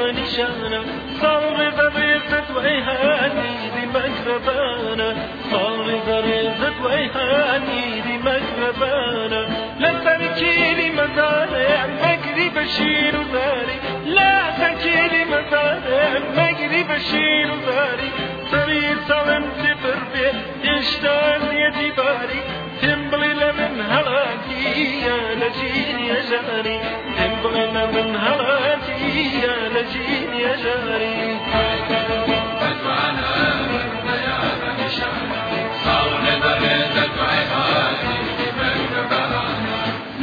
بنشانة صار ضريزة وعيهاني دي مقربانة صار ضريزة وعيهاني دي مقربانة لا تركيني مزارع مقري بشير وزاري لا تركيني مزارع مقري بشير وزاري صرير صلم سفر بيت يشتاق يدي باري تنبغي من هلاكي يا نجين يا جاري تنبغي من هلاكي يا نجين يا جاري فتوانا يا بنشانة صار ضريزة وعيهاني دي مقربانة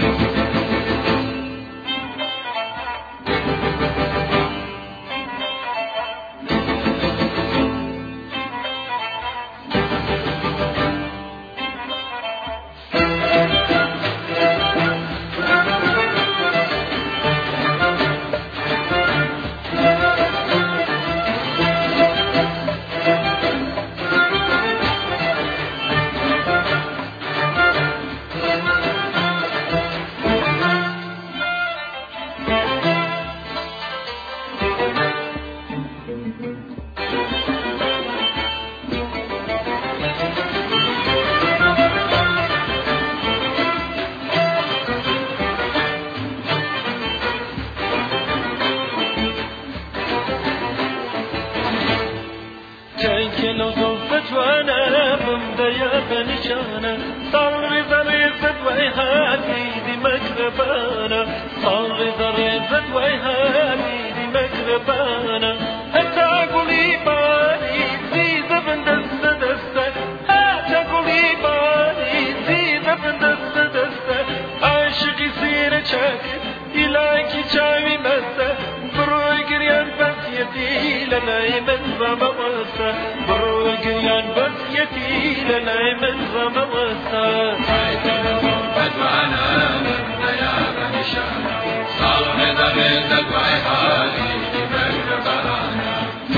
كلو صفت وانا بمضيا بنشانة صار ضريزة وعيهاني دي مقربانة صار ضريزة وعيهاني دي مقربانة حتى قولي بالي زيزة بن دستة دستة حتى قولي بالي زيزة بن دستة دستة عاشق يصير شاكر يلاقي شاوي مسة بروي قريان بس يدي لنا يمن ضموسة بروي قريان بس يدي لنا يمن ضموسة فتوانا يا بنشانة صار ضريزة وعيهاني دي مقربانة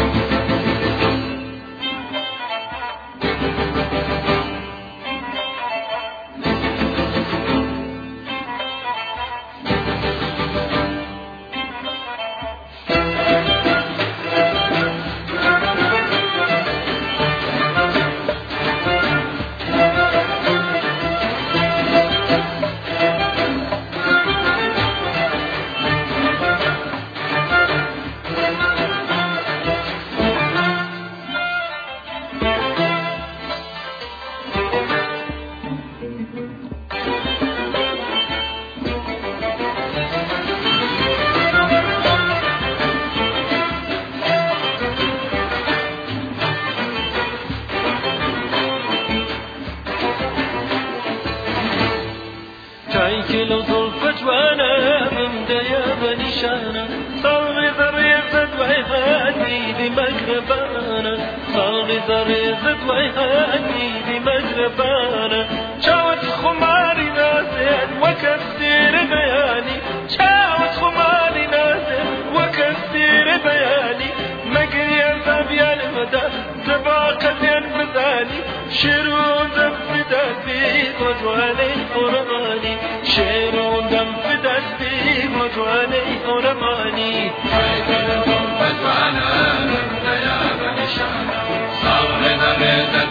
كلو ظلفت وانا بمضيا بنشانة صار ضريزة وعيهاني دي مقربانة صار ضريزة وعيهاني دي مقربانة شاوت خماري نازل وكثير بياني شاوت خماري نازل وكثير بياني مقري الأبيان مدى تباقة بذاني شيرون دم فداتي وجواني ورماني شيرون دم فداتي وجواني ورماني فتوانا يا بنشانة صار ضريزة